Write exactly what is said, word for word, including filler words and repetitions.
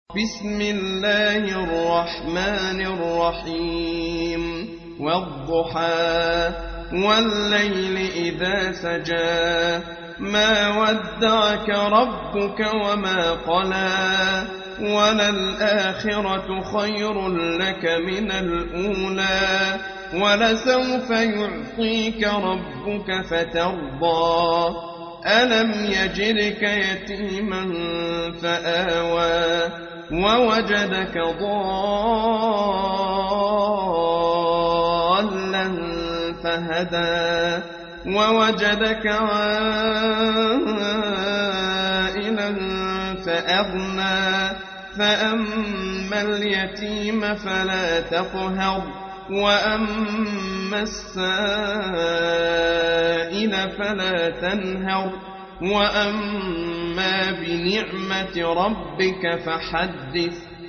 بسم الله الرحمن الرحيم والضحى والليل إذا سجى ما ودعك ربك وما قلى وللآخرة خير لك من الأولى ولسوف يعطيك ربك فترضى ألم يجدك يتيما فآوى ووجدك ضالا فهدى ووجدك عائلا فأغنى فأما اليتيم فلا تقهر وأما السائل فلا تنهر وأما بنعمة ربك فحدث